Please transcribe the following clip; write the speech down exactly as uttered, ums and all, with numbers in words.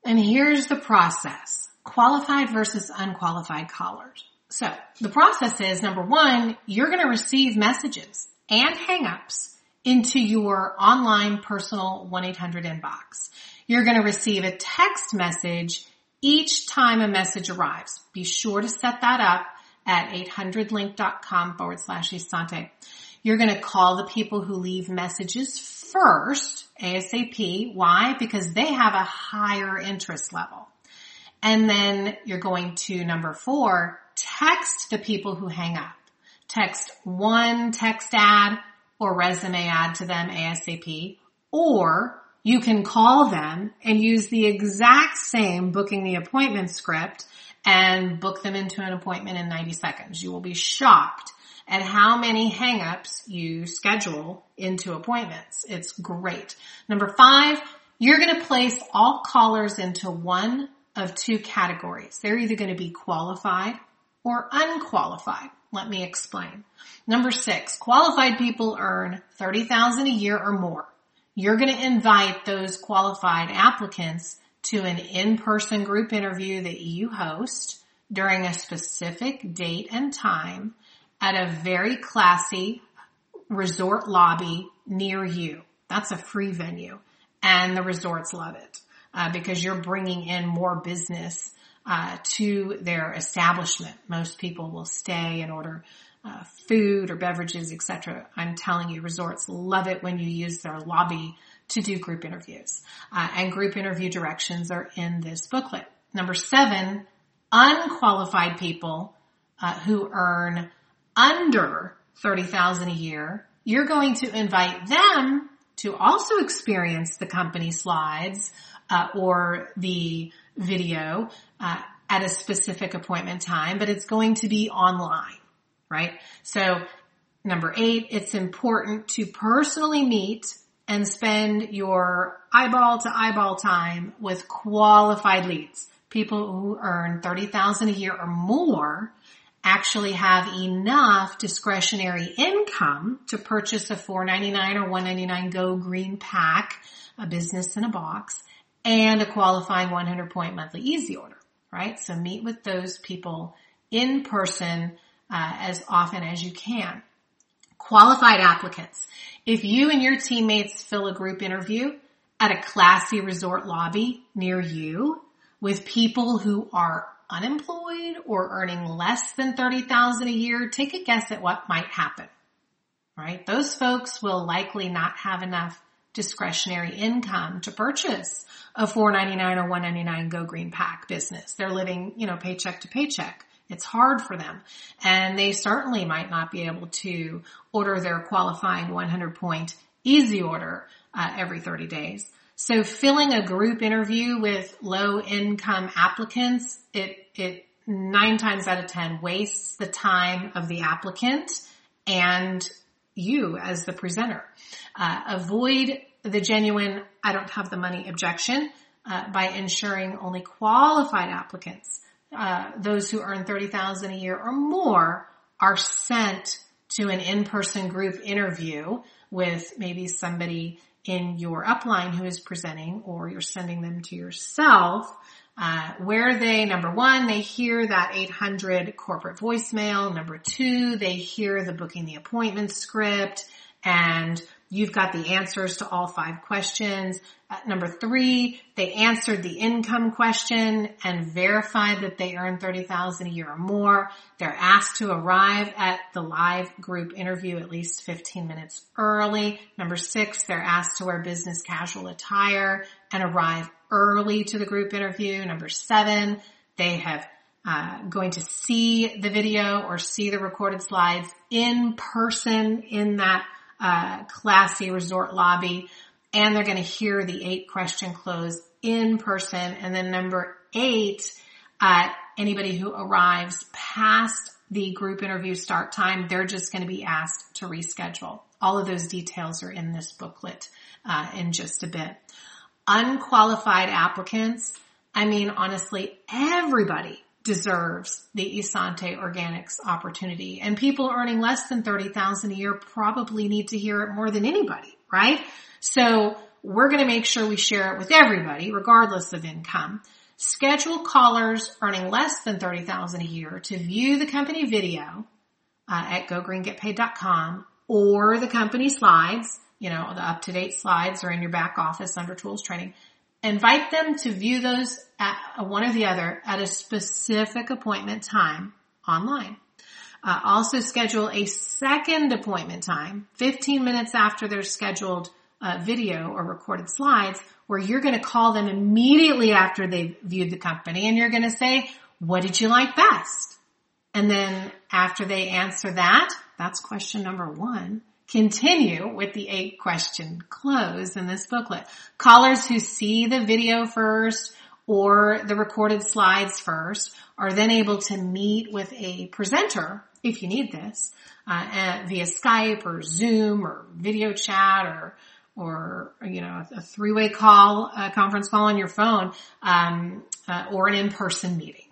And here's the process. Qualified versus unqualified callers. So the process is, number one, you're going to receive messages and hang-ups into your online personal one eight hundred inbox. You're going to receive a text message each time a message arrives. Be sure to set that up at eight hundred link dot com forward slash Isante. You're going to call the people who leave messages first, ASAP. Why? Because they have a higher interest level. And then you're going to, number four, text the people who hang up. Text one text ad or resume ad to them ASAP, or you can call them and use the exact same booking the appointment script and book them into an appointment in ninety seconds. You will be shocked at how many hang-ups you schedule into appointments. It's great. Number five, you're going to place all callers into one of two categories. They're either going to be qualified or unqualified. Let me explain. Number six, qualified people earn thirty thousand dollars a year or more. You're going to invite those qualified applicants to an in-person group interview that you host during a specific date and time at a very classy resort lobby near you. That's a free venue, and the resorts love it uh, because you're bringing in more business uh to their establishment. Most people will stay and order uh, food or beverages, et cetera. I'm telling you, resorts love it when you use their lobby to do group interviews. Uh, and group interview directions are in this booklet. Number seven, unqualified people uh, who earn under thirty thousand dollars a year. You're going to invite them to also experience the company slides uh, or the video uh, at a specific appointment time, but it's going to be online, right? So number eight, it's important to personally meet and spend your eyeball to eyeball time with qualified leads. People who earn thirty thousand dollars a year or more actually have enough discretionary income to purchase a four ninety-nine or one ninety-nine Go Green Pack, a business in a box, and a qualifying one hundred point monthly easy order, right? So meet with those people in person uh, as often as you can. Qualified applicants. If you and your teammates fill a group interview at a classy resort lobby near you with people who are unemployed or earning less than thirty thousand dollars a year, take a guess at what might happen, right? Those folks will likely not have enough discretionary income to purchase a four ninety-nine or one ninety-nine Go Green Pack business. They're living, you know, paycheck to paycheck. It's hard for them. And they certainly might not be able to order their qualifying one hundred point easy order uh, every thirty days. So filling a group interview with low income applicants, it, it nine times out of ten wastes the time of the applicant and you as the presenter. Uh, avoid the genuine, I don't have the money objection uh, by ensuring only qualified applicants, uh, those who earn thirty thousand dollars a year or more, are sent to an in-person group interview with maybe somebody in your upline who is presenting, or you're sending them to yourself, uh, where they, number one, they hear that eight hundred corporate voicemail. Number two, they hear the booking the appointment script, and you've got the answers to all five questions. Uh, number three, they answered the income question and verified that they earn thirty thousand dollars a year or more. They're asked to arrive at the live group interview at least fifteen minutes early. Number six, they're asked to wear business casual attire and arrive early to the group interview. Number seven, they have uh, going to see the video or see the recorded slides in person in that uh classy resort lobby, and they're going to hear the eight question close in person. And then number eight, uh anybody who arrives past the group interview start time, they're just going to be asked to reschedule. All of those details are in this booklet uh in just a bit. Unqualified applicants, I mean, honestly, everybody deserves the Isante Organics opportunity. And people earning less than thirty thousand dollars a year probably need to hear it more than anybody, right? So we're going to make sure we share it with everybody, regardless of income. Schedule callers earning less than thirty thousand dollars a year to view the company video uh, at go green get paid dot com or the company slides. You know, the up-to-date slides are in your back office under tools training. Invite them to view those at one or the other at a specific appointment time online. Uh, also schedule a second appointment time, fifteen minutes after their scheduled uh, video or recorded slides, where you're going to call them immediately after they've viewed the company and you're going to say, what did you like best? And then after they answer that, that's question number one. Continue with the eight question close in this booklet. Callers who see the video first or the recorded slides first are then able to meet with a presenter, if you need this, uh, via Skype or Zoom or video chat or, or, you know, a three-way call, a conference call on your phone, um, uh, or an in-person meeting.